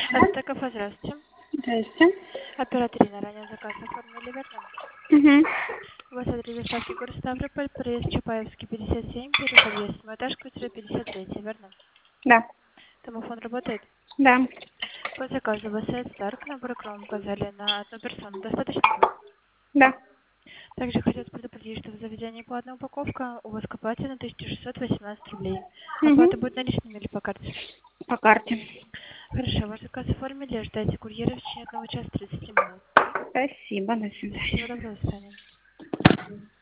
Это кафе, здравствуйте. Здрасте. Оператор на ранее заказ оформили, верно? Угу. У вас адрес доставки город Ставрополь, проезд Чапаевский, 57, первый подъезд, этаж, квартира 53, верно? Да. Домофон работает? Да. По заказу вас Старк, набор кром указали на одну персону. Достаточно будет? Да. Также хотят предупредить, что в заведении платная упаковка, у вас к оплате на 1618 рублей. Угу. Оплата будет наличными или по карте? По карте. Хорошо, ваш заказ оформили, ждайте курьера в течение 1 часа 30 минут. Спасибо. До Всего свидания. доброго, до свидания.